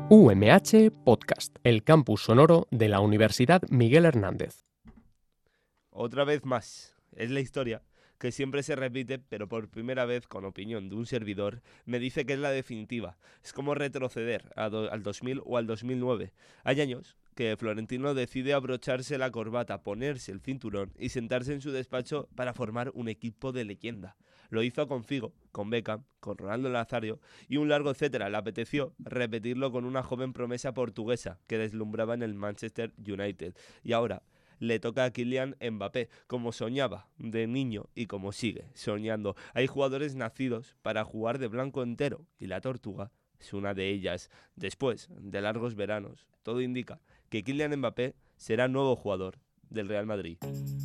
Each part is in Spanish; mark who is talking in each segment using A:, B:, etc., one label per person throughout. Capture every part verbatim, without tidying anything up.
A: U M H Podcast, el campus sonoro de la Universidad Miguel Hernández.
B: Otra vez más, es la historia que siempre se repite, pero por primera vez, con opinión de un servidor, me dice que es la definitiva. Es como retroceder a do- al dos mil o al dos mil nueve. Hay años que Florentino decide abrocharse la corbata, ponerse el cinturón y sentarse en su despacho para formar un equipo de leyenda. Lo hizo con Figo, con Beckham, con Ronaldo Nazario y un largo etcétera. Le apeteció repetirlo con una joven promesa portuguesa que deslumbraba en el Manchester United. Y ahora le toca a Kylian Mbappé, como soñaba de niño y como sigue soñando. Hay jugadores nacidos para jugar de blanco entero y la Tortuga es una de ellas. Después de largos veranos, todo indica que Kylian Mbappé será nuevo jugador del Real Madrid.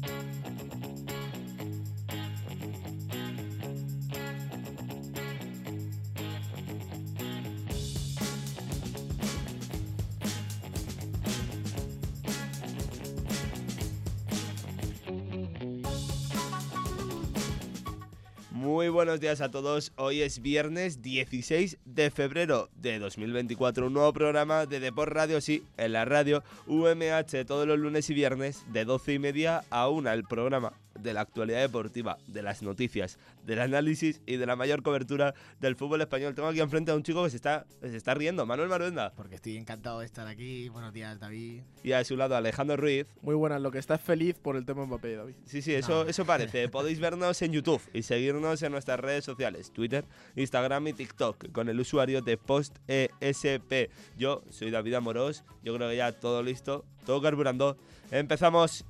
B: Muy buenos días a todos, hoy es viernes dieciséis de febrero de dos mil veinticuatro, un nuevo programa de Deport Radio, sí, en la radio U M H todos los lunes y viernes de doce y media a una, el programa de la actualidad deportiva, de las noticias, del análisis y de la mayor cobertura del fútbol español. Tengo aquí enfrente a un chico que se está, se está riendo, Manuel Maruenda.
C: Porque estoy encantado de estar aquí. Buenos días, David.
B: Y a su lado Alejandro Ruiz.
D: Muy buenas, lo que estás feliz por el tema Mbappé, David.
B: Sí, sí, eso,
C: No.
B: eso parece. Podéis vernos en YouTube y seguirnos en nuestras redes sociales, Twitter, Instagram y TikTok, con el usuario de PostESP. Yo soy David Amorós, yo creo que ya todo listo, todo carburando. ¡Empezamos!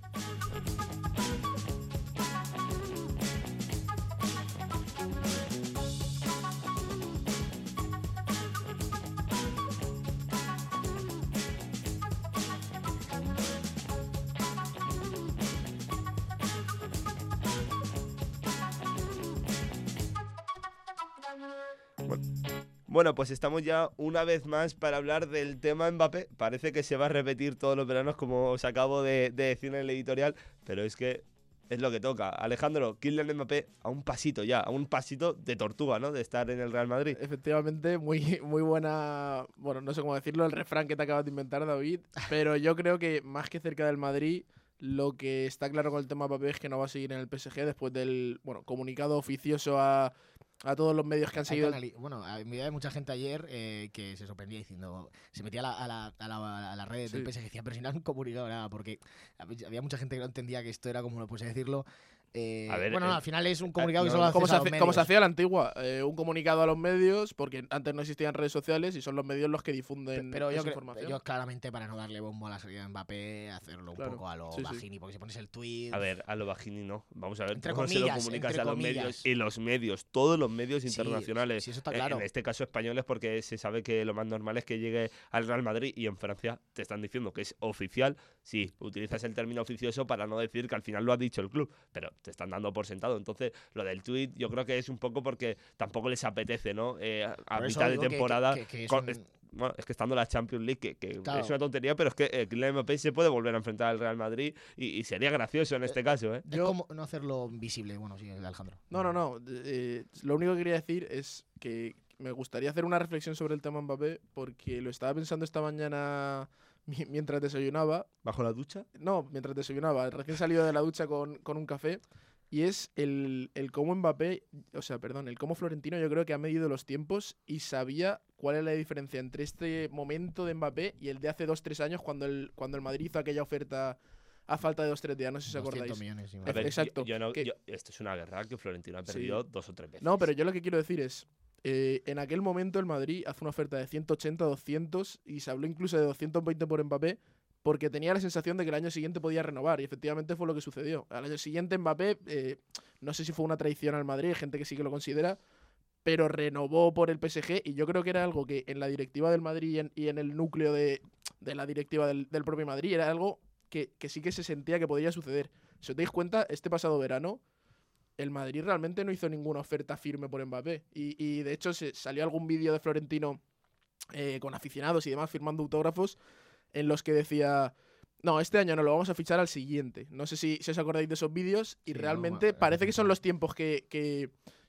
B: Bueno, pues estamos ya una vez más para hablar del tema Mbappé. Parece que se va a repetir todos los veranos, como os acabo de, de decir en el editorial, pero es que es lo que toca. Alejandro, Kylian Mbappé a un pasito ya, a un pasito de tortuga, ¿no? De estar en el Real Madrid.
D: Efectivamente, muy, muy buena, bueno, no sé cómo decirlo, el refrán que te acabas de inventar, David, pero yo creo que más que cerca del Madrid, lo que está claro con el tema Mbappé es que no va a seguir en el P S G después del, bueno, comunicado oficioso a, a todos los medios que han
C: Hay
D: seguido.
C: que anali- Bueno, a- me había mucha gente ayer eh, que se sorprendía diciendo, se metía a la, a la, a la, a la red
D: Sí.
C: del P S G y decía, pero si no han comunicado nada, porque hab- había mucha gente que no entendía que esto era como, no puedes decirlo. Eh,
B: A ver,
C: bueno, no,
B: eh,
C: al final es un comunicado
B: no,
C: que solo haces
D: Como se,
C: a los
D: hace- como se
C: medios.
D: hacía a la antigua, eh, un comunicado a los medios, porque antes no existían redes sociales y son los medios los que difunden
C: Pero yo,
D: esa
C: creo,
D: información.
C: yo claramente para no darle bombo a la salida de Mbappé, hacerlo un
D: Claro,
C: poco a lo
D: sí, sí.
C: bajini, porque si pones el tweet...
B: A ver, a lo bajini no. Vamos a ver
C: Entre
B: cómo se lo
C: comillas,
B: comunicas
C: entre
B: a los
C: comillas.
B: medios. Y los medios, todos los medios
C: Sí,
B: internacionales.
C: sí, eso está
B: Eh,
C: claro.
B: En este caso españoles, porque se sabe que lo más normal es que llegue al Real Madrid, y en Francia te están diciendo que es oficial. Sí, utilizas el término oficioso para no decir que al final lo ha dicho el club, pero te están dando por sentado. Entonces, lo del tuit yo creo que es un poco porque tampoco les apetece, ¿no? Eh, a a
C: Por eso
B: mitad de
C: digo que-
B: temporada.
C: que- que es
B: con-
C: un-
B: es- bueno, es que estando la Champions League, que, que
C: Claro.
B: es una tontería, pero es que eh, Kylian Mbappé se puede volver a enfrentar al Real Madrid y, y sería gracioso en este caso, ¿eh?
C: Es
D: Yo-
C: como no hacerlo visible. Bueno, sí, Alejandro.
D: No, no, no. eh, lo único que quería decir es que me gustaría hacer una reflexión sobre el tema Mbappé, porque lo estaba pensando esta mañana mi- mientras desayunaba.
B: ¿Bajo la ducha?
D: No, mientras desayunaba, recién salido de la ducha con, con un café. Y es el, el cómo Mbappé, o sea, perdón, el cómo Florentino yo creo que ha medido los tiempos y sabía cuál es la diferencia entre este momento de Mbappé y el de hace dos tres años cuando el, cuando el Madrid hizo aquella oferta a falta de dos tres días, no sé si os
C: doscientos
D: acordáis.
C: millones. sí,
B: A
C: más.
B: ver,
D: Exacto,
B: yo- yo no-
D: que-
B: yo- esto es una guerra que Florentino ha
D: Sí.
B: perdido dos o tres veces.
D: No, pero yo lo que quiero decir es, eh, en aquel momento el Madrid hace una oferta de ciento ochenta, doscientos y se habló incluso de doscientos veinte por Mbappé porque tenía la sensación de que el año siguiente podía renovar y efectivamente fue lo que sucedió. Al año siguiente Mbappé, eh, no sé si fue una traición al Madrid, hay gente que sí que lo considera, pero renovó por el P S G y yo creo que era algo que en la directiva del Madrid y en, y en el núcleo de, de la directiva del, del propio Madrid era algo que, que sí que se sentía que podría suceder. Si os dais cuenta, este pasado verano el Madrid realmente no hizo ninguna oferta firme por Mbappé. Y, y de hecho se salió algún vídeo de Florentino eh, con aficionados y demás firmando autógrafos en los que decía, no, este año no lo vamos a fichar al siguiente. No sé si, si os acordáis de esos vídeos y
C: Sí,
D: realmente
C: no,
D: parece que son
C: no.
D: los tiempos que, que,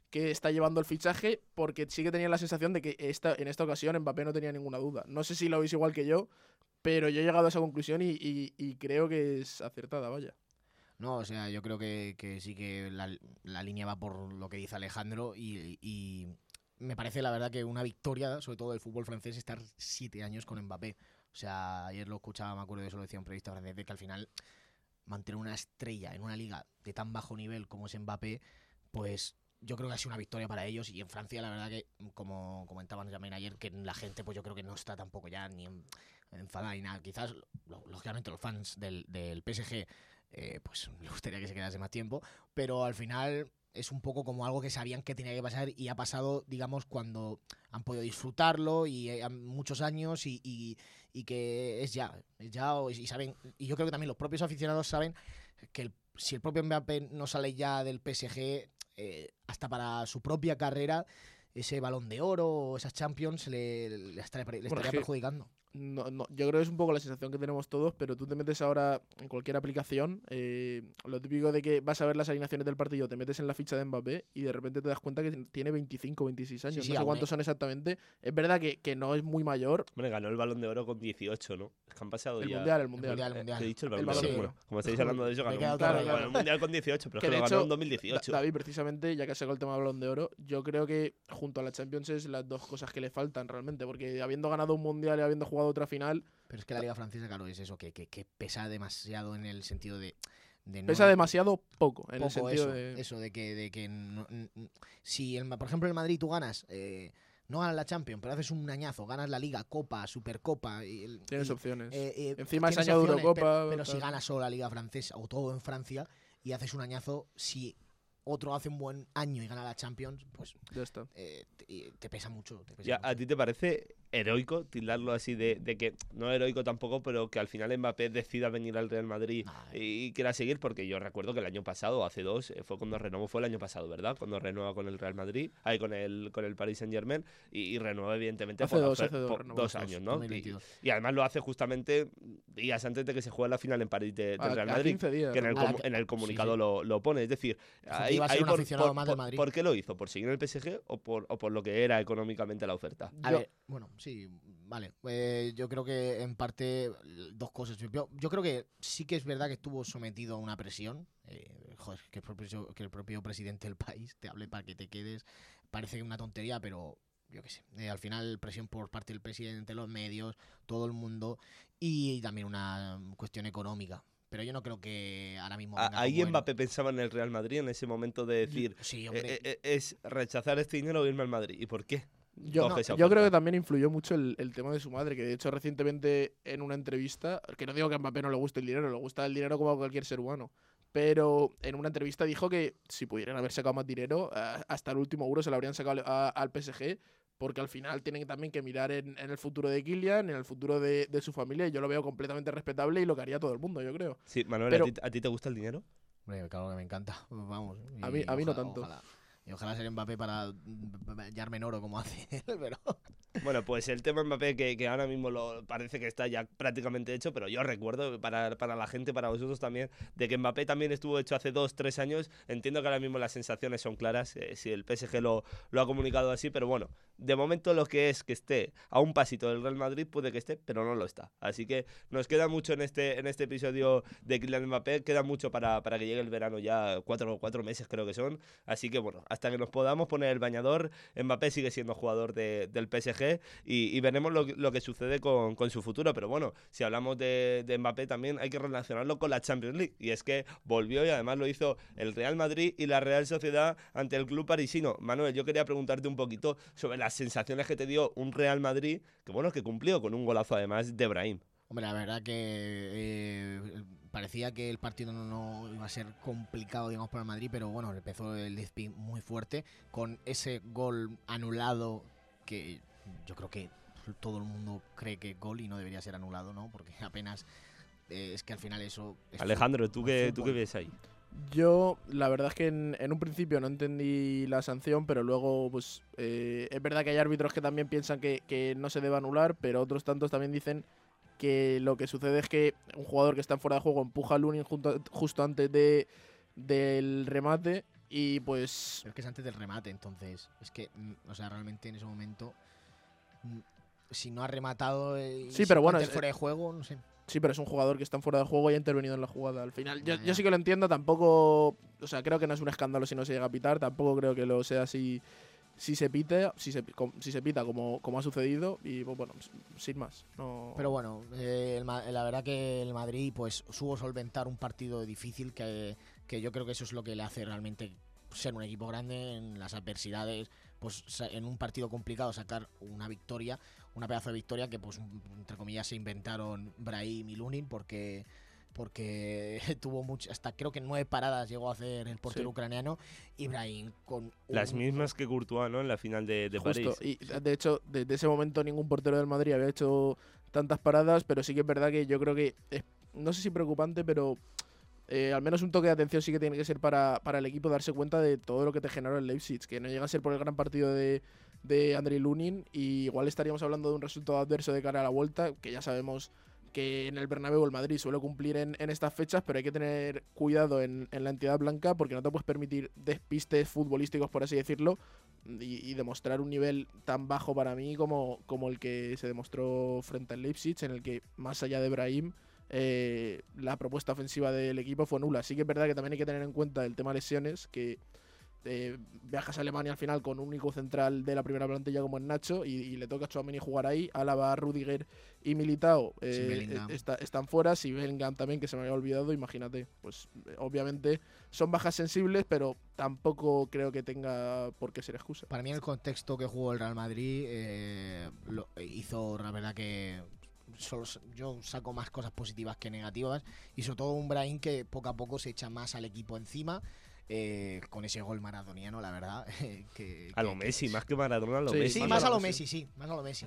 D: que está llevando el fichaje, porque sí que tenía la sensación de que esta, en esta ocasión Mbappé no tenía ninguna duda. No sé si lo veis igual que yo, pero yo he llegado a esa conclusión y, y, y creo que es acertada, vaya.
C: No, o sea, yo creo que, que sí que la, la línea va por lo que dice Alejandro y, y me parece la verdad que una victoria, sobre todo del fútbol francés, estar siete años con Mbappé. O sea, ayer lo escuchaba, me acuerdo de eso, lo decía un periodista francés, de que al final mantener una estrella en una liga de tan bajo nivel como es Mbappé, pues yo creo que ha sido una victoria para ellos. Y en Francia, la verdad que, como comentaban también ayer, que la gente, pues yo creo que no está tampoco ya ni en, enfadada ni nada. Quizás, lógicamente, los fans del, del P S G, eh, pues me gustaría que se quedase más tiempo, pero al final es un poco como algo que sabían que tenía que pasar y ha pasado, digamos, cuando han podido disfrutarlo y eh, muchos años y, y, y que es ya, es ya y saben, y yo creo que también los propios aficionados saben que el, si el propio Mbappé no sale ya del P S G, eh, hasta para su propia carrera, ese Balón de Oro o esas Champions le, le estaría, le estaría
D: Bueno,
C: perjudicando.
D: No, no, yo creo que es un poco la sensación que tenemos todos, pero tú te metes ahora en cualquier aplicación, eh, lo típico de que vas a ver las alineaciones del partido, te metes en la ficha de Mbappé y de repente te das cuenta que tiene veinticinco, veintiséis años,
C: Sí, sí,
D: no sé
C: aún
D: cuántos
C: es.
D: son exactamente. Es verdad que, que no es muy mayor.
B: Hombre, ganó el Balón de Oro con dieciocho, ¿no? Es que han pasado
D: El
B: ya...
D: mundial, el mundial.
C: Mundial,
B: Eh,
C: mundial.
B: He dicho el
D: El
B: Balón de
D: Balón
B: Oro.
D: de
B: Bueno,
D: Oro.
B: como estáis hablando de eso,
C: Me he
B: ganó,
C: quedado
B: un-
D: claro,
B: ganó
D: claro.
B: el Mundial con dieciocho, pero es
D: Que
B: que
D: de
B: lo ganó
D: hecho,
B: en dos mil dieciocho.
D: Da- David, precisamente, ya que has sacado el tema del Balón de Oro, yo creo que junto a la Champions es las dos cosas que le faltan realmente, porque habiendo ganado un mundial y habiendo jugado otra final,
C: Pero es que la Liga Francesa, claro, es eso, que, que, que pesa demasiado en el sentido de... de no-
D: pesa demasiado poco, en el
C: poco
D: sentido
C: eso,
D: de...
C: eso de que, de que no- n- n- si, el, por ejemplo, el Madrid tú ganas, eh, no ganas la Champions, pero haces un añazo, ganas la Liga, Copa, Supercopa... Y, el-
D: Tienes
C: y,
D: opciones.
C: eh, eh,
D: Encima ese
C: tienes
D: año de
C: opciones,
D: Eurocopa,
C: Pero, pero si
D: tal.
C: ganas solo la Liga Francesa o todo en Francia y haces un añazo, si otro hace un buen año y gana la Champions, pues
D: Ya está.
C: eh, te, te pesa mucho. Te pesa
B: Ya,
C: mucho.
B: ¿a ti te parece heroico tildarlo así de, de que, no heroico tampoco, pero que al final Mbappé decida venir al Real Madrid
C: Nah,
B: y quiera seguir? Porque yo recuerdo que el año pasado, hace dos, eh, fue cuando renovó, fue el año pasado, ¿verdad? Cuando renueva con el Real Madrid, ahí con el, con el Paris Saint Germain, y, y renueva evidentemente
D: Hace
B: por la
D: dos,
B: ofer-
D: hace dos
B: por
D: renovó,
B: dos
D: dos,
B: años, ¿no?
C: dos mil
B: Y,
C: veintidós.
B: y además lo hace justamente días antes de que se juegue la final en París de- del
D: A,
B: Real
D: a
B: Madrid.
D: quince días.
B: Que en el,
C: A la
B: comu-
C: que-
B: en el
C: sí,
B: comunicado
C: sí.
B: Lo, lo pone. Es decir,
C: que iba a ser un
B: por,
C: aficionado
B: por-
C: más del
B: por-
C: Madrid.
B: ¿por qué lo hizo? ¿Por seguir en el P S G o por, o por lo que era económicamente la oferta?
C: A
D: Yo-
C: ver, bueno, sí, vale. Eh, yo creo que en parte dos cosas. Yo, yo creo que sí que es verdad que estuvo sometido a una presión. Eh, joder, que el, propio, que el propio presidente del país te hable para que te quedes. Parece una tontería, pero yo qué sé. Eh, al final presión por parte del presidente, los medios, todo el mundo y también una cuestión económica. Pero yo no creo que ahora mismo...
B: A-
C: venga
B: Ahí
C: como él.
B: Mbappé pensaba en el Real Madrid en ese momento de decir,
C: Sí,
B: eh,
C: hombre.
B: eh, eh, es rechazar este dinero o irme al Madrid. ¿Y por qué?
D: Yo,
B: Coge esa
D: yo creo que
B: oferta.
D: también influyó mucho el, el tema de su madre, que de hecho recientemente en una entrevista, que no digo que a Mbappé no le guste el dinero, le gusta el dinero como a cualquier ser humano, pero en una entrevista dijo que si pudieran haber sacado más dinero, eh, hasta el último euro se lo habrían sacado a- al P S G, porque al final tienen también que mirar en, en el futuro de Kylian, en el futuro de, de su familia, y yo lo veo completamente respetable y lo que haría todo el mundo, yo creo.
B: Sí, Manuel,
D: Pero-
B: ¿a, ti, a ti te gusta el dinero?
C: Hombre, claro que me encanta. Vamos.
D: A mí-
C: y
D: a mí no
C: ojalá-
D: tanto.
C: Ojalá, y ojalá ser Mbappé para hallarme en oro como hace él, pero...
B: Bueno, pues el tema Mbappé que, que ahora mismo lo, parece que está ya prácticamente hecho, pero yo recuerdo para, para la gente, para vosotros también, de que Mbappé también estuvo hecho hace dos, tres años. Entiendo que ahora mismo las sensaciones son claras, eh, si el P S G lo, lo ha comunicado así, pero bueno, de momento lo que es que esté a un pasito del Real Madrid puede que esté, pero no lo está. Así que nos queda mucho en este, en este episodio de Kylian Mbappé, queda mucho para, para que llegue el verano ya, cuatro, cuatro meses creo que son. Así que bueno, hasta que nos podamos poner el bañador, Mbappé sigue siendo jugador de- del P S G y, y veremos lo, lo que sucede con, con su futuro. Pero bueno, si hablamos de, de Mbappé también hay que relacionarlo con la Champions League. Y es que volvió y además lo hizo el Real Madrid y la Real Sociedad ante el club parisino. Manuel, yo quería preguntarte un poquito sobre las sensaciones que te dio un Real Madrid, que bueno, que cumplió con un golazo además de Brahim.
C: Hombre, la verdad que eh, parecía que el partido no, no iba a ser complicado, digamos, para el Madrid, pero bueno, empezó el Leipzig muy fuerte con ese gol anulado que yo creo que todo el mundo cree que es gol y no debería ser anulado, ¿no? Porque apenas eh, es que al final eso... es
B: Alejandro, ¿tú
C: fútbol,
B: qué, ¿tú qué
C: fútbol.
B: ves ahí?
D: Yo, la verdad es que en, en un principio no entendí la sanción, pero luego, pues, eh, es verdad que hay árbitros que también piensan que, que no se debe anular, pero otros tantos también dicen que lo que sucede es que un jugador que está en fuera de juego empuja a Lunin junto- justo antes de, del remate Y pues...
C: Pero es que es antes del remate, entonces. Es que, mm, o sea, realmente en ese momento, mm, si no ha rematado eh, y
D: Sí, pero bueno,
C: antes
D: es-
C: fuera de juego, no sé.
D: Sí, pero es un jugador que está en fuera de juego y ha intervenido en la jugada. Al final, yo,
C: Ya,
D: yo
C: ya.
D: sí que lo entiendo, tampoco... O sea, creo que no es un escándalo si no se llega a pitar, tampoco creo que lo sea si, si se pite, si se, com- si se pita como, como ha sucedido y pues, bueno, s- sin más. No...
C: Pero bueno, eh, el Ma- la verdad que el Madrid pues supo solventar un partido difícil que, que yo creo que eso es lo que le hace realmente ser un equipo grande en las adversidades, pues sa- en un partido complicado sacar una victoria, una pedazo de victoria que pues entre comillas se inventaron Brahim y Lunin porque porque tuvo mucho, hasta creo que nueve paradas llegó a hacer el portero
D: Sí.
C: ucraniano y Brahim con
B: Las
C: un-
B: mismas que Courtois, ¿no? En la final de, de
D: Justo,
B: París.
D: y de hecho, desde ese momento ningún portero del Madrid había hecho tantas paradas, pero sí que es verdad que yo creo que, es, no sé si preocupante, pero eh, al menos un toque de atención sí que tiene que ser para, para el equipo darse cuenta de todo lo que te generó el Leipzig, que no llega a ser por el gran partido de, de Andrei Lunin, y igual estaríamos hablando de un resultado adverso de cara a la vuelta, que ya sabemos que en el Bernabéu el Madrid suele cumplir en, en estas fechas, pero hay que tener cuidado en, en la entidad blanca porque no te puedes permitir despistes futbolísticos, por así decirlo, y, y demostrar un nivel tan bajo para mí como, como el que se demostró frente al Leipzig, en el que más allá de Brahim, eh, la propuesta ofensiva del equipo fue nula. Sí que es verdad que también hay que tener en cuenta el tema lesiones, que eh, viajas a Alemania al final con un único central de la primera plantilla como es Nacho y, y le toca a Tchouaméni jugar ahí. Álava, Rudiger y Militao
C: Sí,
D: eh,
C: Bellingham.
D: está- están fuera. Si Bellingham también, que se me había olvidado, imagínate. Pues eh, obviamente son bajas sensibles, pero tampoco creo que tenga por qué ser excusa.
C: Para mí, en el contexto que jugó el Real Madrid, eh, lo, hizo, la verdad, que solo, s- yo saco más cosas positivas que negativas. Y sobre todo un Brahim que poco a poco se echa más al equipo encima. eh, con ese gol maradoniano, la verdad. que,
B: A lo
C: que- que
B: Messi,
C: es-
B: más que Maradona, a lo
D: Sí,
B: Messi.
C: Sí,
D: más
C: más
D: a
C: a
D: lo
C: lo
D: Messi.
C: Messi, sí, más a lo Messi.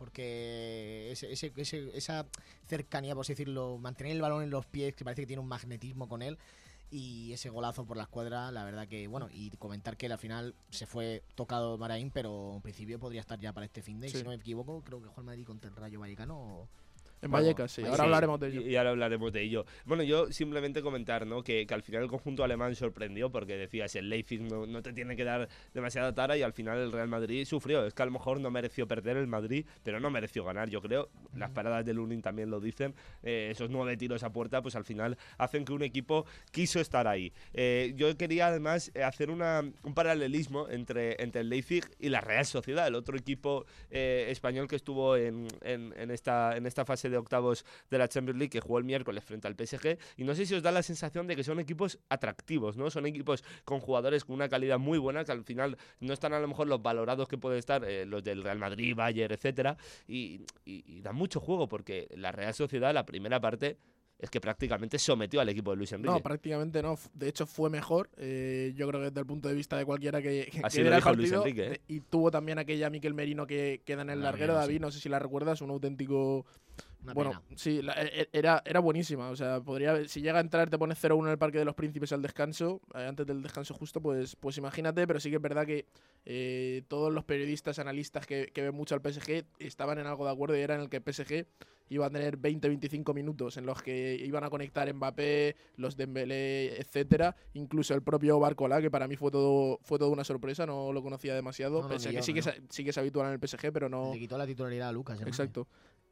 C: Porque ese, ese- ese- esa cercanía, por así decirlo, mantener el balón en los pies, que parece que tiene un magnetismo con él. Y ese golazo por la escuadra, la verdad que, bueno, y comentar que al final se fue tocado Brahim, pero en principio podría estar ya para este fin de.
D: Sí.
C: Si no me equivoco, creo que juega el Madrid contra el Rayo Vallecano. o-
D: En
C: Bueno,
D: Vallecas, sí.
C: ahí
D: Ahora
C: sí.
D: hablaremos de ello.
B: Y, y ahora hablaremos de ello. Bueno, yo simplemente comentar, ¿no? Que, que al final el conjunto alemán sorprendió porque decías, el Leipzig no, no te tiene que dar demasiada tara y al final el Real Madrid sufrió. Es que a lo mejor no mereció perder el Madrid, pero no mereció ganar, yo creo. Las paradas de Lunin también lo dicen. Eh, esos nueve tiros a puerta, pues al final hacen que un equipo quiso estar ahí. Eh, yo quería además eh, hacer una, un paralelismo entre, entre el Leipzig y la Real Sociedad, el otro equipo eh, español que estuvo en, en, en, esta, en esta fase de octavos de la Champions League, que jugó el miércoles frente al P S G, y no sé si os da la sensación de que son equipos atractivos, ¿no? Son equipos con jugadores con una calidad muy buena, que al final no están a lo mejor los valorados que pueden estar eh, los del Real Madrid, Bayern, etcétera, y, y, y dan mucho juego, porque la Real Sociedad, la primera parte, es que prácticamente sometió al equipo de Luis Enrique.
D: No, prácticamente no. De hecho, fue mejor. Eh, yo creo que desde el punto de vista de cualquiera que, que,
B: Así
D: que
B: lo
D: viera el
B: dijo Luis
D: partido.
B: Enrique, ¿eh?
D: de- y tuvo también aquella Miquel Merino que queda en el
C: La
D: larguero,
C: larguero,
D: David.
C: sí.
D: No sé si la recuerdas, un auténtico.
C: Una
D: bueno,
C: pena.
D: sí, la- e- e- era, era buenísima. O sea, podría, si llega a entrar, te pones cero uno en el Parque de los Príncipes al descanso, eh, antes del descanso justo, pues, pues imagínate. Pero sí que es verdad que eh, todos los periodistas, analistas que, que ven mucho al P S G estaban en algo de acuerdo y era en el que el P S G iba a tener veinte veinticinco minutos en los que iban a conectar Mbappé, los Dembélé, etcétera, incluso el propio Barcola, que para mí fue todo fue toda una sorpresa, no lo conocía demasiado,
C: No, no,
D: pese a
C: ni
D: que
C: yo,
D: sí
C: ni
D: que,
C: yo.
D: es, sí que es habitual en el P S G, pero no.
C: Le quitó la titularidad a Lucas. Hernández.
D: Exacto.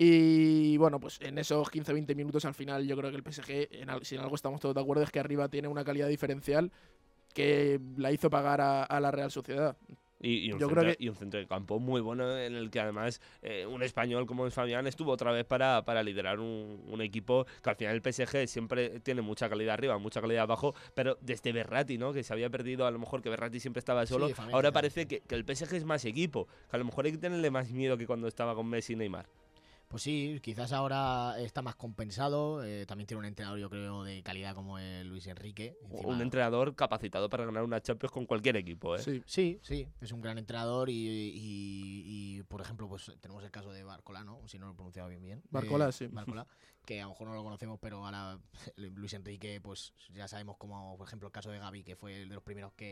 D: Y bueno, pues en esos quince veinte minutos al final yo creo que el P S G, en al- si en algo estamos todos de acuerdo, es que arriba tiene una calidad diferencial que la hizo pagar a, a la Real Sociedad.
B: Y, y, un
D: Yo
B: centro,
D: creo que-
B: y un centro de campo muy bueno en el que además eh, un español como es Fabián estuvo otra vez para, para liderar un, un equipo que al final el P S G siempre tiene mucha calidad arriba, mucha calidad abajo, pero desde Berratti, ¿no? Que se había perdido, a lo mejor que Berratti siempre estaba solo,
C: Sí, Fabián,
B: ahora
C: sí,
B: parece que, que el P S G es más equipo, que a lo mejor hay que tenerle más miedo que cuando estaba con Messi y Neymar.
C: Pues sí, quizás ahora está más compensado. eh, también tiene un entrenador, yo creo, de calidad como el Luis Enrique. Encima-
B: Un entrenador capacitado para ganar una Champions con cualquier equipo, ¿eh?
D: Sí.
C: Sí, sí, es un gran entrenador y, y- y, por ejemplo, pues tenemos el caso de Barcola, ¿no? Si no lo he pronunciado bien bien.
D: Barcola,
C: Eh,
D: sí.
C: Barcola, que a lo mejor no lo conocemos, pero ahora Luis Enrique, pues ya sabemos como, por ejemplo, el caso de Gavi, que fue el de los primeros que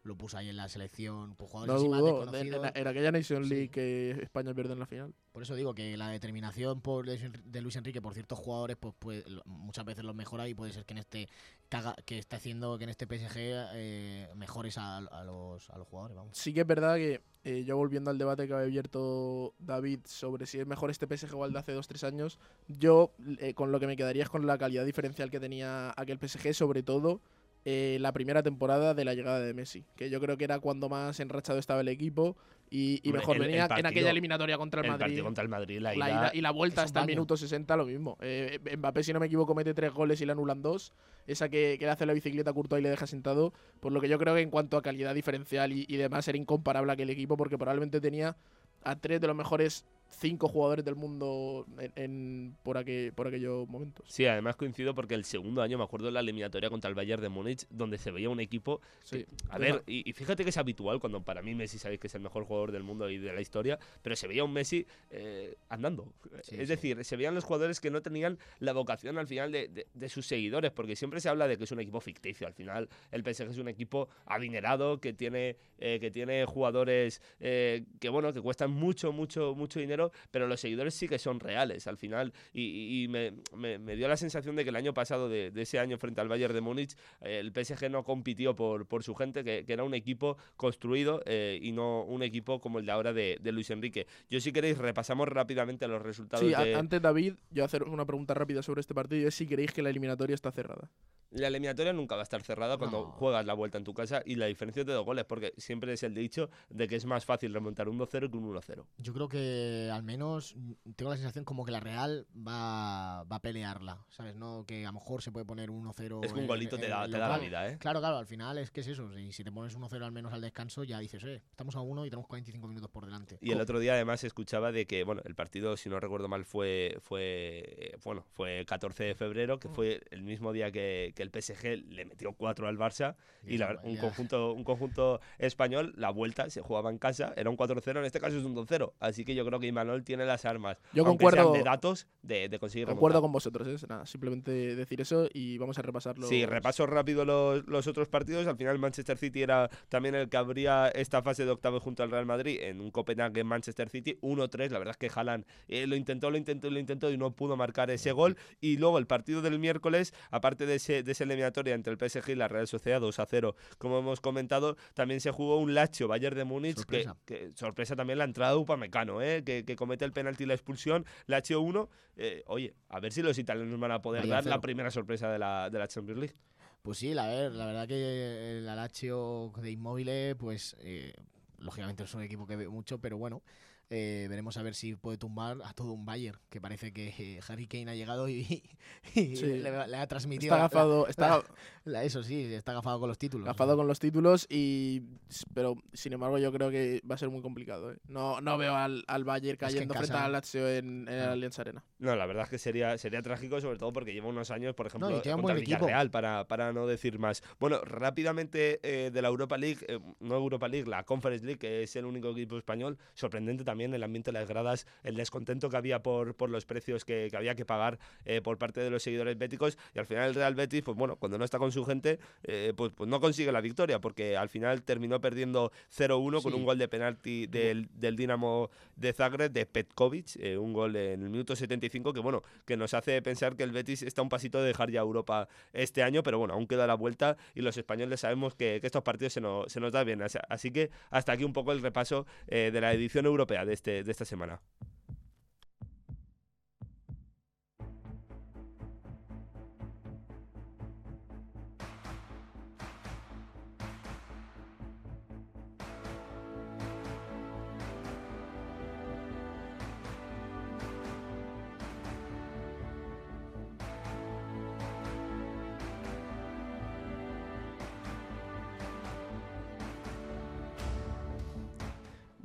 C: lo puso ahí en la selección, pues
D: No
C: jugadores así más
D: dudo, en,
C: desconocidos.
D: en- en aquella Nation
C: Sí.
D: League que España pierde en la final.
C: Por eso digo que la determinación por Luis Enri- de Luis Enrique por ciertos jugadores, pues, pues lo- muchas veces los mejora y puede ser que en este caga- que está haciendo que en este P S G eh, mejores a, a los, a los jugadores, vamos.
D: Sí que es verdad que eh, yo volviendo al debate que había abierto David sobre si es mejor este P S G o el de hace dos tres años, yo eh, con lo que me quedaría es con la calidad diferencial que tenía aquel P S G, sobre todo eh, la primera temporada de la llegada de Messi, que yo creo que era cuando más enrachado estaba el equipo y, y
B: Hombre,
D: mejor
B: el- el
D: venía en
B: partido-
D: aquella eliminatoria contra el,
B: El
D: Madrid.
B: partido contra el Madrid, la
D: La
B: ida,
D: ida y la vuelta
C: es un
D: hasta el
C: baño.
D: minuto sesenta, lo mismo. Eh, Mbappé, si no me equivoco, mete tres goles y le anulan dos. Esa que, que le hace la bicicleta a Courtois y le deja sentado. Por lo que yo creo que en cuanto a calidad diferencial y, y demás era incomparable aquel equipo, porque probablemente tenía a tres de los mejores cinco jugadores del mundo en, en- por, aquel, por aquellos momentos.
B: Sí, además coincido porque el segundo año me acuerdo de la eliminatoria contra el Bayern de Múnich, donde se veía un equipo.
D: Sí.
B: A ver, y, y fíjate que es habitual cuando para mí Messi sabéis que es el mejor jugador del mundo y de la historia, pero se veía un Messi eh, andando.
C: Sí,
B: es
C: sí.
B: decir, se veían los jugadores que no tenían la vocación al final de, de- de sus seguidores, porque siempre se habla de que es un equipo ficticio. Al final, el P S G es un equipo adinerado que tiene, eh, que tiene jugadores eh, que bueno, que cuestan mucho, mucho, mucho dinero, pero los seguidores sí que son reales al final. Y, y- y me, me- me dio la sensación de que el año pasado, de, de ese año frente al Bayern de Múnich, eh, el P S G no compitió por, por su gente, que, que era un equipo construido eh, y no un equipo como el de ahora de, de Luis Enrique. Yo, si queréis, repasamos rápidamente los resultados
D: Sí, a-
B: de
D: antes, David, yo hacer una pregunta rápida sobre este partido y es si creéis que la eliminatoria está cerrada.
B: la eliminatoria. Nunca va a estar cerrada cuando
C: No.
B: juegas la vuelta en tu casa, y la diferencia es de dos goles, porque siempre es el dicho de que es más fácil remontar un dos cero que un uno cero.
C: Yo creo que al menos mm, tengo la sensación como que la Real va, va a pelearla, ¿sabes? No, que a lo mejor se puede poner uno cero.
B: Es que un
C: en-
B: golito te
C: en-
B: da,
C: en
B: te da la
C: local.
B: vida, ¿eh?
C: Claro, claro, al final es que es eso. Y si te pones uno cero al menos al descanso, ya dices, eh, estamos a uno y tenemos cuarenta y cinco minutos por delante.
B: Y el otro día además se escuchaba de que, bueno, el partido, si no recuerdo mal, fue fue eh, bueno, fue catorce de febrero, que fue el mismo día que, que el P S G le metió cuatro al Barça, y la, un
C: Ya.
B: conjunto un conjunto español, la vuelta se jugaba en casa, era un cuatro cero, en este caso es un dos cero, así que yo creo que Imanol tiene las armas,
D: Yo
B: aunque
D: concuerdo-
B: sean de datos, de, de conseguir
D: Concuerdo
B: remontar.
D: con vosotros, ¿eh? Nada, simplemente decir eso y vamos a repasarlo.
B: Sí, repaso rápido los, los otros partidos. Al final Manchester City era también el que abría esta fase de octavos junto al Real Madrid en un Copenhague-Manchester City uno tres. La verdad es que Haaland eh, lo intentó, lo intentó, lo intentó y no pudo marcar ese gol. Y luego el partido del miércoles, aparte de ese de esa eliminatoria entre el P S G y la Real Sociedad dos a cero, como hemos comentado, también se jugó un Lazio Bayern de Múnich, que,
C: Sorpresa.
B: que sorpresa también la entrada de Upamecano, ¿eh? que, que comete el penalti y la expulsión. Lazio uno. Eh, oye, a ver si los italianos van a poder
C: Vaya
B: dar la
C: cero.
B: primera sorpresa de la, de la Champions League.
C: Pues sí, la, ver, la verdad que el Lazio de Immobile, pues eh, lógicamente es un equipo que veo mucho, pero bueno, eh, veremos a ver si puede tumbar a todo un Bayern, que parece que eh, Harry Kane ha llegado y, y
D: Sí.
C: le, le ha transmitido
D: Está
C: la-
D: gafado, está
C: la- la- eso sí, está gafado con los títulos.
D: gafado con los títulos y pero sin embargo yo creo que va a ser muy complicado, ¿eh? No, no veo al, al Bayern
C: que en
D: cayendo frente
C: casa-
D: al Lazio en, en el
C: Claro.
D: Allianz Arena.
B: No, la verdad es que sería, sería trágico, sobre todo porque lleva unos años, por ejemplo,
C: No, y tiene un
B: contra
C: buen
B: el
C: equipo.
B: Villarreal, para, para no decir más. Bueno, rápidamente eh, de la Europa League, eh, no Europa League, la Conference League, que es el único equipo español. Sorprendente también el ambiente de las gradas, el descontento que había por, por los precios que, que había que pagar eh, por parte de los seguidores béticos. Y al final el Real Betis, pues bueno, cuando no está con su gente, eh, pues, pues no consigue la victoria, porque al final terminó perdiendo cero uno con
C: Sí.
B: un gol de penalti del, del Dinamo de Zagreb, de Petkovic, eh, un gol en el minuto setenta y cinco que bueno, que nos hace pensar que el Betis está a un pasito de dejar ya Europa este año, pero bueno, aún queda la vuelta y los españoles sabemos que, que estos partidos se nos, se nos da bien. Así, así que hasta aquí un poco el repaso eh, de la edición europea de, este, de esta semana.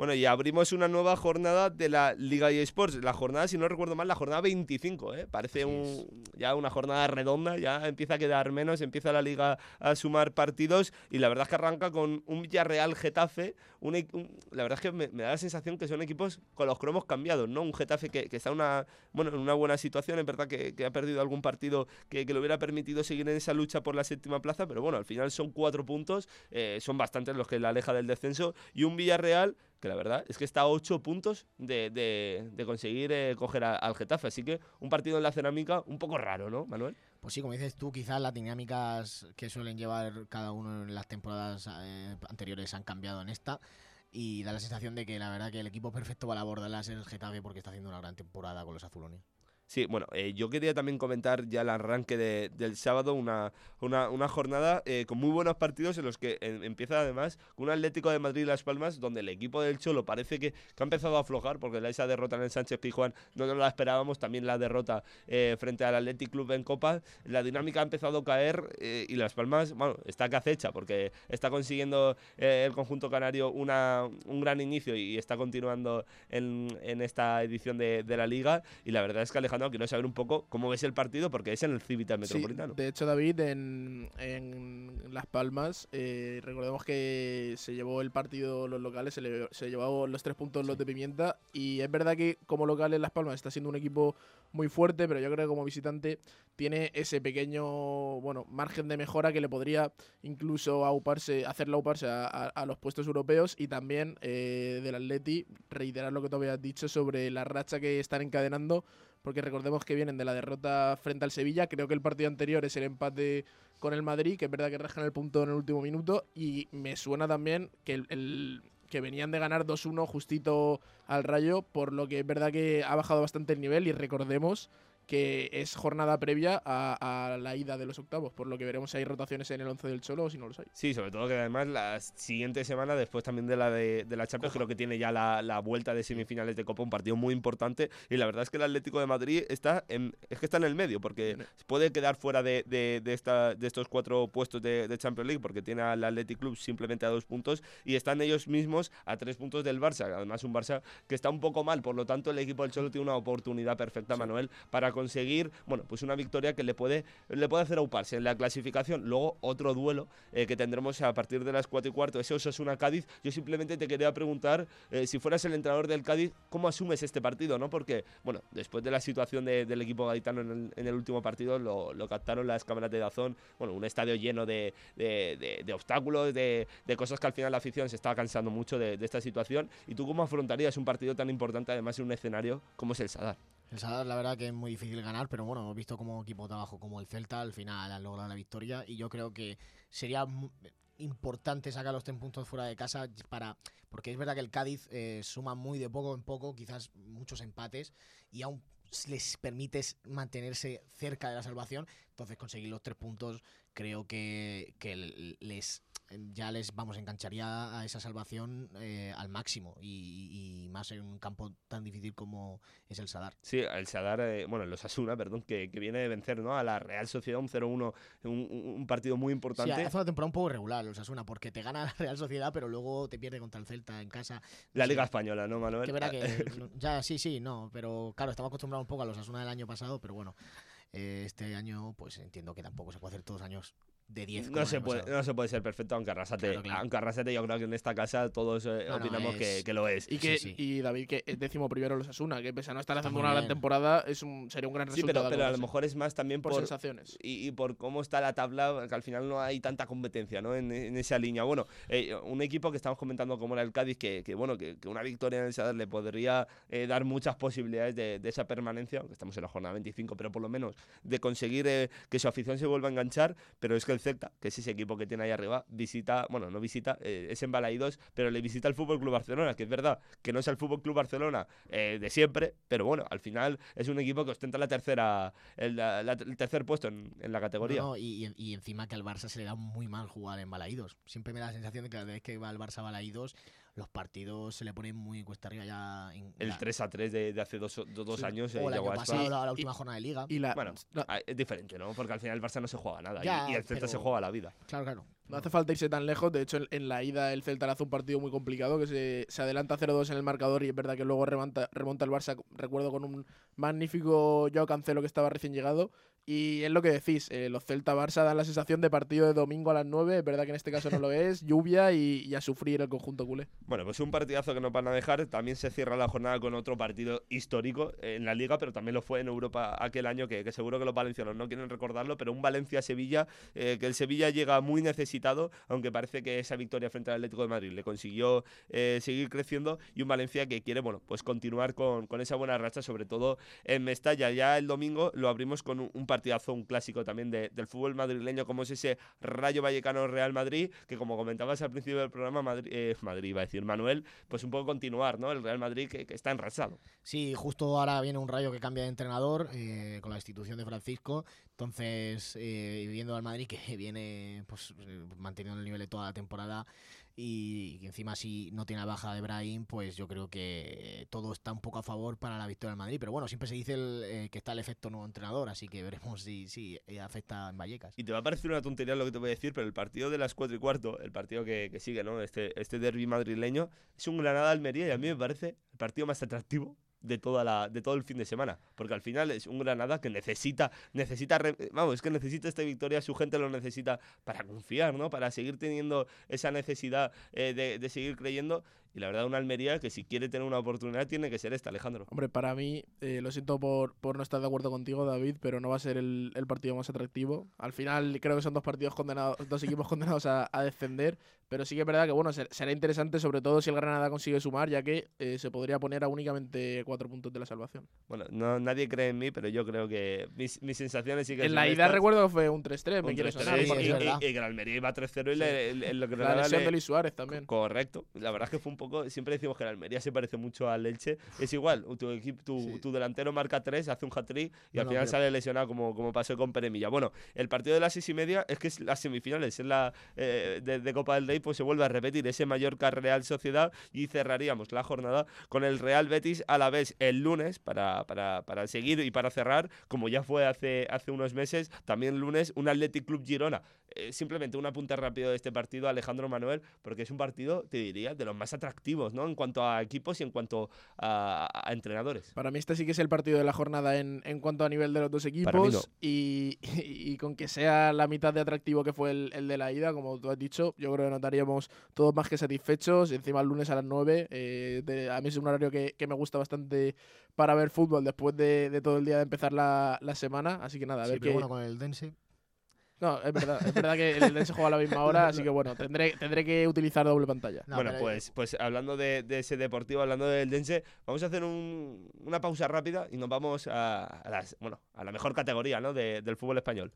B: Bueno, y abrimos una nueva jornada de la Liga eSports. La jornada, si no recuerdo mal, la jornada veinticinco, ¿eh? Parece un, ya una jornada redonda, ya empieza a quedar menos, empieza la Liga a sumar partidos y la verdad es que arranca con un Villarreal Getafe. Un, un, la verdad es que me, me da la sensación que son equipos con los cromos cambiados, ¿no? Un Getafe que, que está una, bueno, en una buena situación, es verdad que, que ha perdido algún partido que, que le hubiera permitido seguir en esa lucha por la séptima plaza, pero bueno, al final son cuatro puntos, eh, son bastantes los que la aleja del descenso, y un Villarreal que la verdad es que está a ocho puntos de, de, de conseguir eh, coger a, al Getafe. Así que un partido en la cerámica un poco raro, ¿no, Manuel?
C: Pues sí, como dices tú, quizás las dinámicas que suelen llevar cada uno en las temporadas eh, anteriores han cambiado en esta. Y da la sensación de que la verdad que el equipo perfecto para abordarla es el Getafe porque está haciendo una gran temporada con los azulones.
B: Sí, bueno, eh, yo quería también comentar ya el arranque de, del sábado, una, una, una jornada eh, con muy buenos partidos en los que eh, empieza además con un Atlético de Madrid y Las Palmas, donde el equipo del Cholo parece que, que ha empezado a aflojar, porque esa derrota en el Sánchez Pizjuán no nos la esperábamos, también la derrota eh, frente al Athletic Club en Copa, la dinámica ha empezado a caer eh, y Las Palmas, bueno, está que acecha, porque está consiguiendo eh, el conjunto canario una, un gran inicio y está continuando en, en esta edición de, de la Liga, y la verdad es que Alejandro, quiero saber un poco cómo ves el partido porque es en el Civitas Metropolitano.
D: Sí, de hecho, David, en, en Las Palmas, eh, recordemos que se llevó el partido los locales, se, le, se llevó los tres puntos los de Pimienta, y es verdad que como local en Las Palmas está siendo un equipo muy fuerte, pero yo creo que como visitante tiene ese pequeño, bueno, margen de mejora que le podría incluso auparse, hacerle auparse a, a, a los puestos europeos, y también eh, del Atleti, reiterar lo que tú habías dicho sobre la racha que están encadenando, porque recordemos que vienen de la derrota frente al Sevilla. Creo que el partido anterior es el empate con el Madrid, que es verdad que rascan el punto en el último minuto, y me suena también que el, el que venían de ganar dos uno justito al Rayo, por lo que es verdad que ha bajado bastante el nivel, y recordemos que es jornada previa a, a la ida de los octavos, por lo que veremos si hay rotaciones en el once del Cholo o si no los hay.
B: Sí, sobre todo que además la siguiente semana, después también de la de, de la Champions, creo que tiene ya la, la vuelta de semifinales de Copa, un partido muy importante, y la verdad es que el Atlético de Madrid está en, es que está en el medio, porque puede quedar fuera de, de, de, esta, de estos cuatro puestos de, de Champions League, porque tiene al Athletic Club simplemente a dos puntos, y están ellos mismos a tres puntos del Barça, además un Barça que está un poco mal, por lo tanto el equipo del Cholo tiene una oportunidad perfecta, sí, Manuel, para conseguir, bueno, pues una victoria que le puede, le puede hacer auparse en la clasificación. Luego otro duelo eh, que tendremos a partir de las cuatro y cuarto, ese Osasuna-Cádiz. Yo simplemente te quería preguntar, eh, si fueras el entrenador del Cádiz, ¿cómo asumes este partido, no? Porque, bueno, después de la situación de, del equipo gaditano en el, en el último partido, lo, lo captaron las cámaras de Dazón, bueno, un estadio lleno de, de, de, de obstáculos, de, de cosas que al final la afición se estaba cansando mucho de, de esta situación. ¿Y tú cómo afrontarías un partido tan importante, además en un escenario como es el Sadar?
C: El Sadar, la verdad que es muy difícil ganar, pero bueno, hemos visto como equipo de trabajo como el Celta al final han logrado la victoria, y yo creo que sería importante sacar los tres puntos fuera de casa, para porque es verdad que el Cádiz eh, suma muy de poco en poco, quizás muchos empates, y aún les permite mantenerse cerca de la salvación. Entonces conseguir los tres puntos creo que, que les ya les vamos engancharía a esa salvación eh, al máximo, y, y más en un campo tan difícil como es el Sadar.
B: Sí, el Sadar, eh, bueno, el Osasuna, perdón, que, que viene de vencer, ¿no?, a la Real Sociedad un cero uno, un, un partido muy importante.
C: Sí, hace una temporada un poco irregular el Osasuna, porque te gana la Real Sociedad, pero luego te pierde contra el Celta en casa.
B: La
C: sí,
B: Liga Española, ¿no, Manuel?
C: Que verá que ya sí, sí, no, pero claro, estamos acostumbrados un poco a los Osasuna del año pasado, pero bueno, eh, este año pues entiendo que tampoco se puede hacer todos los años de diez.
B: No se, puede, no se puede ser perfecto, aunque Arrasate, claro, claro. aunque Arrasate yo creo que en esta casa todos eh, no, opinamos no, es... que, que lo es.
D: Y, que, sí, sí. y David, que es décimo primero los Osasuna, que pese a no estar haciendo una gran temporada, es un, sería un gran resultado.
B: Sí, pero, pero a lo mejor es más también por,
D: por sensaciones.
B: Y, y por cómo está la tabla, que al final no hay tanta competencia, ¿no?, en, en esa línea. Bueno, eh, un equipo que estamos comentando como era el Cádiz, que, que bueno, que, que una victoria en el Sadar le podría eh, dar muchas posibilidades de, de esa permanencia, aunque estamos en la jornada veinticinco, pero por lo menos de conseguir eh, que su afición se vuelva a enganchar. Pero es que el Celta, que es ese equipo que tiene ahí arriba, visita, bueno, no visita, eh, es en Balaídos, pero le visita el F C Barcelona, que es verdad que no es el F C Barcelona eh, de siempre, pero bueno, al final es un equipo que ostenta la tercera, el, la, la, el tercer puesto en, en la categoría.
C: No, no, y, y encima que al Barça se le da muy mal jugar en Balaídos. Siempre me da la sensación de que cada vez que va el Barça a Balaídos, los partidos se le ponen muy cuesta arriba ya. En
B: el
C: la...
B: tres a tres de, de hace dos, dos, dos
C: sí.
B: años.
C: O
B: eh,
C: el año pasado,
B: y,
C: la, la última y, jornada de Liga.
B: Y la, bueno, no. es diferente, ¿no? Porque al final el Barça no se juega nada,
C: ya,
B: y, y el Celta
C: pero...
B: se juega la vida.
C: Claro, claro.
D: No hace falta irse tan lejos. De hecho, en, en la ida el Celta le hace un partido muy complicado, que se, se adelanta cero dos en el marcador y es verdad que luego remonta, remonta el Barça, recuerdo, con un magnífico Joao Cancelo que estaba recién llegado. Y es lo que decís, eh, los Celta-Barça dan la sensación de partido de domingo a las nueve, es verdad que en este caso no lo es, lluvia y, y a sufrir el conjunto culé.
B: Bueno, pues un partidazo que nos van a dejar. También se cierra la jornada con otro partido histórico en la Liga, pero también lo fue en Europa aquel año, que, que seguro que los valencianos no quieren recordarlo, pero un Valencia-Sevilla, eh, que el Sevilla llega muy necesitado, aunque parece que esa victoria frente al Atlético de Madrid le consiguió eh, seguir creciendo, y un Valencia que quiere, bueno, pues continuar con, con esa buena racha, sobre todo en Mestalla. Ya el domingo lo abrimos con un, un partidazo, un clásico también de, del fútbol madrileño, como es ese Rayo Vallecano-Real Madrid, que como comentabas al principio del programa, Madrid, eh, Madrid iba a decir Manuel, pues un poco continuar, ¿no? El Real Madrid que, que está enrachado.
C: Sí, justo ahora viene un Rayo que cambia de entrenador eh, con la destitución de Francisco, entonces eh, viendo al Madrid que viene pues eh, manteniendo el nivel de toda la temporada y que encima si no tiene la baja de Brahim, pues yo creo que todo está un poco a favor para la victoria del Madrid, pero bueno, siempre se dice el, eh, que está el efecto nuevo entrenador, así que veremos si, si eh, afecta en Vallecas.
B: Y te va a parecer una tontería lo que te voy a decir, pero el partido de las cuatro y cuarto, el partido que, que sigue, ¿no? Este, este derbi madrileño, es un Granada-Almería y a mí me parece el partido más atractivo de toda la de todo el fin de semana, porque al final es un Granada que necesita necesita vamos, es que necesita esta victoria, su gente lo necesita para confiar, ¿no? Para seguir teniendo esa necesidad eh, de, de seguir creyendo, y la verdad una Almería que si quiere tener una oportunidad tiene que ser esta, Alejandro.
D: Hombre, para mí, eh, lo siento por, por no estar de acuerdo contigo, David, pero no va a ser el, el partido más atractivo. Al final creo que son dos partidos condenados, dos equipos condenados a, a descender, pero sí que es verdad que bueno, ser, será interesante, sobre todo si el Granada consigue sumar, ya que eh, se podría poner a únicamente cuatro puntos de la salvación.
B: Bueno, no, nadie cree en mí, pero yo creo que mis, mis sensaciones sí que
D: en la ida estas. Recuerdo que fue un tres tres, me quiere sonar.
B: Sí,
C: sí,
B: y,
C: y,
B: y, y que el Almería iba tres cero y sí. le, el, el, el
D: la lesión de Luis Suárez también.
B: Correcto. La verdad es que fue un poco, siempre decimos que el Almería se parece mucho al Elche. Es igual, tu, equipo, tu, sí. tu delantero marca tres, hace un hat-trick y al no, final no, sale lesionado como, como pasó con Peremilla. Bueno, el partido de las seis y media es que es las semifinales, es la eh, de, de Copa del Rey, pues se vuelve a repetir ese Mallorca Real Sociedad y cerraríamos la jornada con el Real Betis a la vez el lunes para, para, para seguir y para cerrar, como ya fue hace, hace unos meses, también el lunes un Athletic Club Girona. Eh, simplemente un apunte rápido de este partido, Alejandro Manuel, porque es un partido, te diría, de los más atractivos, ¿no? En cuanto a equipos y en cuanto a, a entrenadores.
D: Para mí este sí que es el partido de la jornada en, en cuanto a nivel de los dos equipos, no. y, y, y con que sea la mitad de atractivo que fue el, el de la ida, como tú has dicho, yo creo que notaríamos todos más que satisfechos. Encima el lunes a las nueve, eh, de, a mí es un horario que, que me gusta bastante para ver fútbol después de, de todo el día de empezar la, la semana, así que nada, a
C: sí,
D: ver
C: pero
D: qué...
C: bueno, con el Dense...
D: No, es verdad, es verdad que el Dense juega a la misma hora, así que bueno, tendré, tendré que utilizar doble pantalla.
B: No, bueno, pues, pues hablando de, de ese deportivo, hablando del Dense, vamos a hacer un, una pausa rápida y nos vamos a, a, las, bueno, a la mejor categoría, ¿no? de, del fútbol español.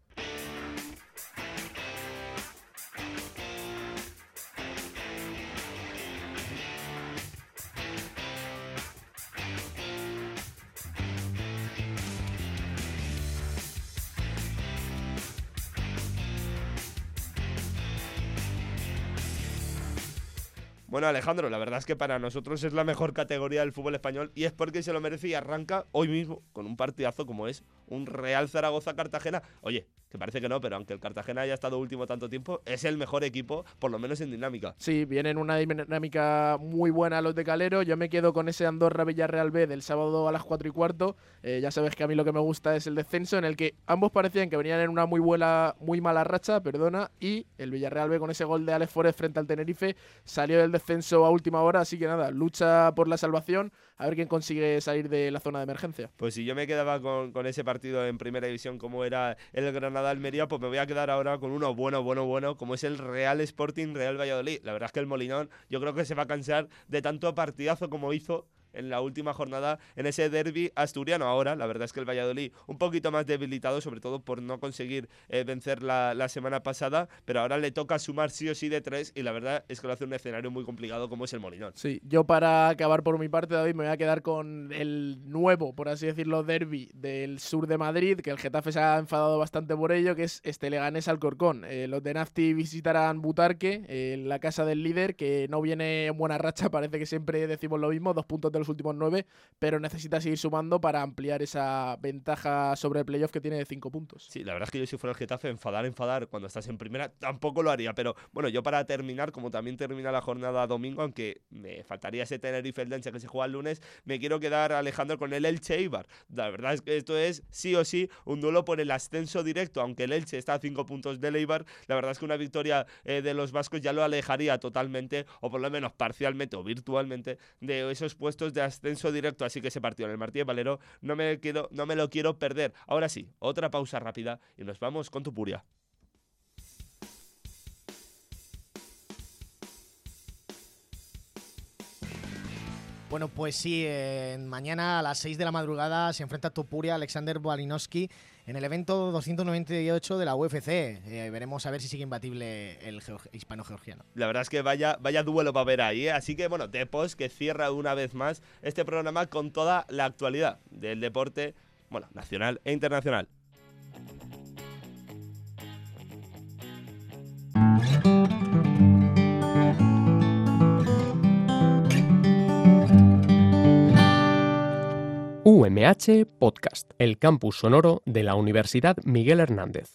B: Bueno, Alejandro, la verdad es que para nosotros es la mejor categoría del fútbol español y es porque se lo merece y arranca hoy mismo con un partidazo como es un Real Zaragoza-Cartagena. Oye, que parece que no, pero aunque el Cartagena haya estado último tanto tiempo, es el mejor equipo, por lo menos en dinámica.
D: Sí, vienen una dinámica muy buena los de Calero. Yo me quedo con ese Andorra-Villarreal B del sábado a las cuatro y cuarto. Eh, ya sabes que a mí lo que me gusta es el descenso, en el que ambos parecían que venían en una muy buena, muy mala racha, perdona, y el Villarreal B con ese gol de Alex Forest frente al Tenerife salió del descenso a última hora, así que nada, lucha por la salvación, a ver quién consigue salir de la zona de emergencia.
B: Pues si yo me quedaba con, con ese partido en primera división como era el Granada-Almería, pues me voy a quedar ahora con uno bueno, bueno, bueno, como es el Real Sporting Real Valladolid. La verdad es que el Molinón yo creo que se va a cansar de tanto partidazo como hizo en la última jornada en ese derbi asturiano. Ahora, la verdad es que el Valladolid un poquito más debilitado, sobre todo por no conseguir eh, vencer la, la semana pasada, pero ahora le toca sumar sí o sí de tres y la verdad es que lo hace un escenario muy complicado como es el Molinón.
D: Sí, yo para acabar por mi parte, David, me voy a quedar con el nuevo, por así decirlo, derbi del sur de Madrid, que el Getafe se ha enfadado bastante por ello, que es este Leganés Alcorcón. Eh, los de Nafti visitarán Butarque, eh, la casa del líder, que no viene en buena racha, parece que siempre decimos lo mismo, dos puntos del los últimos nueve, pero necesita seguir sumando para ampliar esa ventaja sobre el playoff que tiene de cinco puntos.
B: Sí, la verdad es que yo si fuera el Getafe, enfadar, enfadar cuando estás en primera, tampoco lo haría. Pero bueno, yo para terminar, como también termina la jornada domingo, aunque me faltaría ese Tenerife-Eldense que se juega el lunes, me quiero quedar, Alejandro, con el Elche-Eibar. La verdad es que esto es sí o sí un duelo por el ascenso directo, aunque el Elche está a cinco puntos del Eibar. La verdad es que una victoria eh, de los vascos ya lo alejaría totalmente, o por lo menos parcialmente o virtualmente, de esos puestos de ascenso directo. Así que ese partido en el Martínez Valero no me, quiero, no me lo quiero perder. Ahora sí, otra pausa rápida y nos vamos con Tupuria.
C: Bueno, pues sí, eh, mañana a las seis de la madrugada se enfrenta Topuria Alexander Volkanovski en el evento doscientos noventa y ocho de la U F C. Eh, veremos a ver si sigue imbatible el hispano-georgiano.
B: La verdad es que vaya, vaya duelo va a haber ahí, ¿eh? Así que bueno, Depos que cierra una vez más este programa con toda la actualidad del deporte, bueno, nacional e internacional.
A: U M H Podcast, el campus sonoro de la Universidad Miguel Hernández.